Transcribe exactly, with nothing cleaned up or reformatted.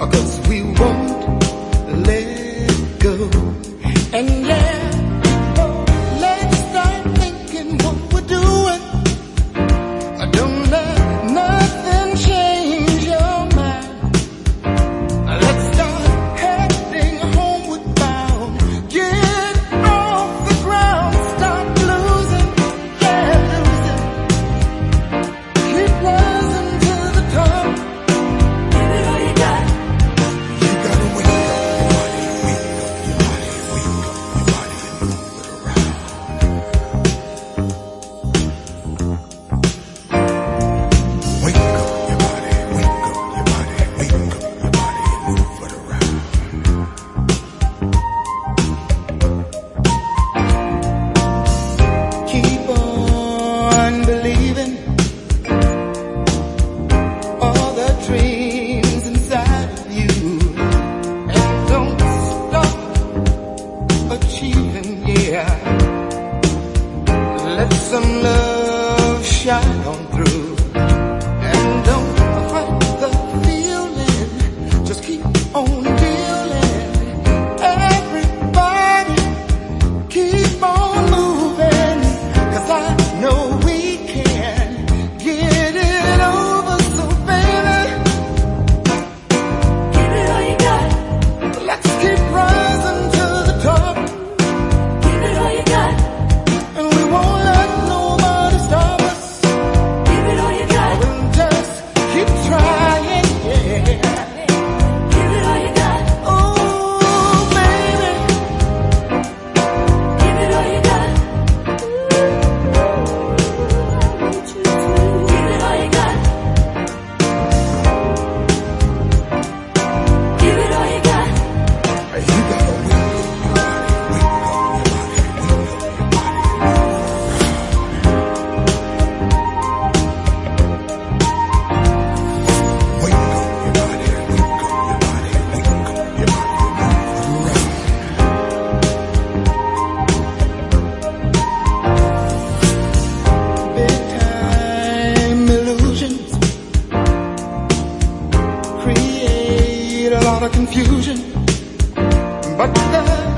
'cause we won't let go. And yeah, let's start thinking what we're doing. Don't let nothing change your mind. Let's start heading homeward bound. Get off the ground, stop losing, yeah, losing. Keep rising to the top. Give it all you got. You gotta wake up your body, wake up your body, wake up your body and move it around. Wake up your body, wake up your body, wake up your body and move it around. Keep on believing all the dreams inside of you, and don't stop achieving, yeah. Let some love shine on through. And don't fight the feeling, just keep on dealing. Everybody, keep on moving, 'cause I know we can get it over, so baby, give it all you got. Let's keep rising to the top. Give it all you got. And we won't let nobody stop us. Give it all you got. We'll just keep trying, yeah. Give it all you got. Oh, baby. Give it all you got. Give it all you got. Give it all you got. You gotta wake up your body, wake up your body, wake up your body. Wake up your body, wake up your body, wake up your body and move it around. Bedtime illusions create a lot of confusion, but the